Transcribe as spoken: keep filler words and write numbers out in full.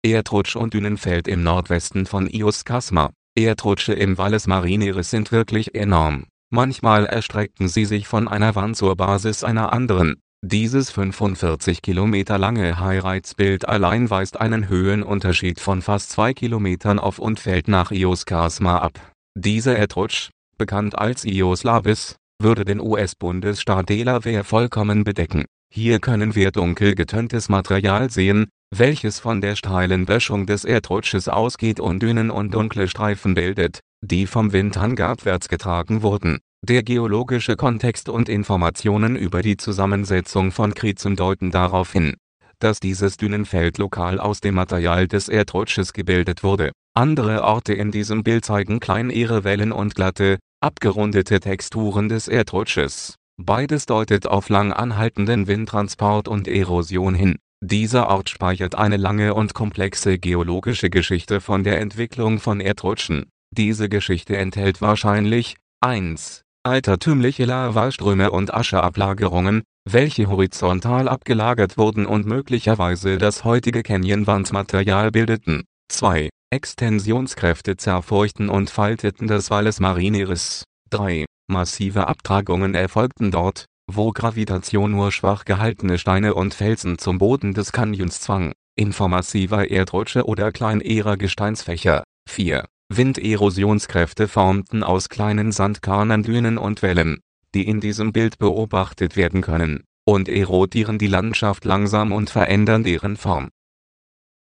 Erdrutsch und Dünenfeld im Nordwesten von Ioscasma. Erdrutsche im Valles Marineris sind wirklich enorm. Manchmal erstrecken sie sich von einer Wand zur Basis einer anderen. Dieses fünfundvierzig Kilometer lange Highlights-Bild allein weist einen Höhenunterschied von fast zwei Kilometern auf und fällt nach Ioscasma ab. Dieser Erdrutsch, bekannt als Ios Lavis, würde den U S-Bundesstaat Delaware vollkommen bedecken. Hier können wir dunkel getöntes Material sehen, welches von der steilen Böschung des Erdrutsches ausgeht und Dünen und dunkle Streifen bildet, die vom Wind hangabwärts getragen wurden. Der geologische Kontext und Informationen über die Zusammensetzung von Krizen deuten darauf hin, dass dieses Dünenfeld lokal aus dem Material des Erdrutsches gebildet wurde. Andere Orte in diesem Bild zeigen kleinere Wellen und glatte, abgerundete Texturen des Erdrutsches. Beides deutet auf lang anhaltenden Windtransport und Erosion hin. Dieser Ort speichert eine lange und komplexe geologische Geschichte von der Entwicklung von Erdrutschen. Diese Geschichte enthält wahrscheinlich eins altertümliche Lavaströme und Ascheablagerungen, welche horizontal abgelagert wurden und möglicherweise das heutige Canyonwandmaterial bildeten. zwei Extensionskräfte zerfurchten und falteten das Valles Marineris. drei Massive Abtragungen erfolgten dort, wo Gravitation nur schwach gehaltene Steine und Felsen zum Boden des Canyons zwang, informativer Erdrutsche oder kleinerer Gesteinsfächer. vier Winderosionsskräfte formten aus kleinen Sandkörnern Dünen und Wellen, die in diesem Bild beobachtet werden können, und erodieren die Landschaft langsam und verändern deren Form.